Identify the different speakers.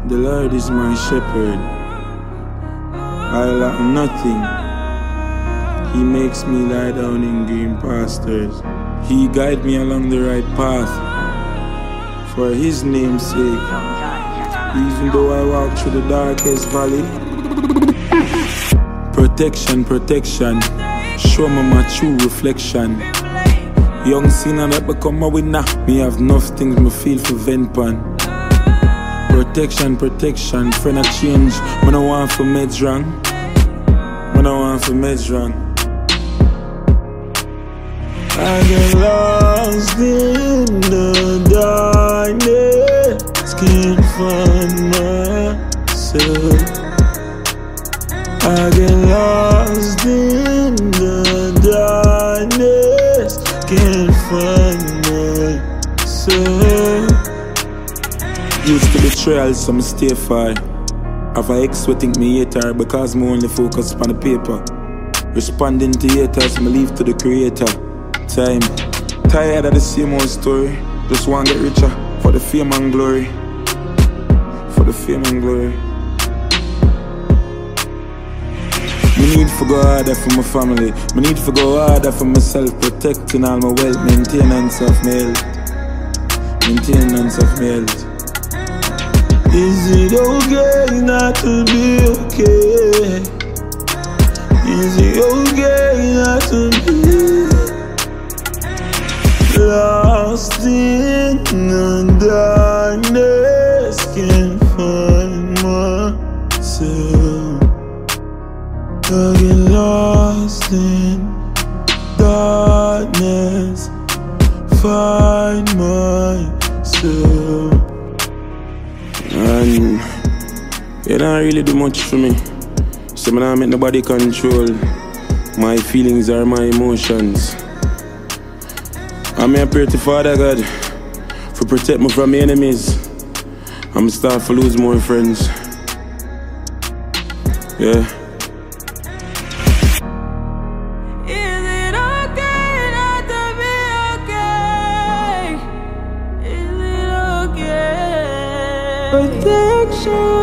Speaker 1: The Lord is my shepherd, I lack nothing. He makes me lie down in green pastures. He guides me along the right path, for His name's sake. Even though I walk through the darkest valley, protection, protection, show me my true reflection. Young sinner that become a winner, me have enough things me feel for vent pan. Protection, protection, friend a change. When I want for meds wrong, when I want for meds wrong. I get lost in the darkness, can't find myself. I get lost in the darkness, can't find myself. Used to betrayal, so me stay far. Have a ex who think me hater because me only focus on the paper. Responding to haters, me leave to the creator. Time, tired of the same old story. Just want to get richer for the fame and glory. For the fame and glory. Me need to go harder for my family. Me need to go harder for myself. Protecting all my wealth, maintenance of my health. Maintenance of my health. Is it okay not to be okay? Is it okay not to be lost in the darkness? Can't find myself. I get lost in darkness, find myself. And you don't really do much for me. So I don't make nobody control my feelings or my emotions. I may pray to Father God to protect me from my enemies. I'm start to lose more friends. Yeah.
Speaker 2: Protection.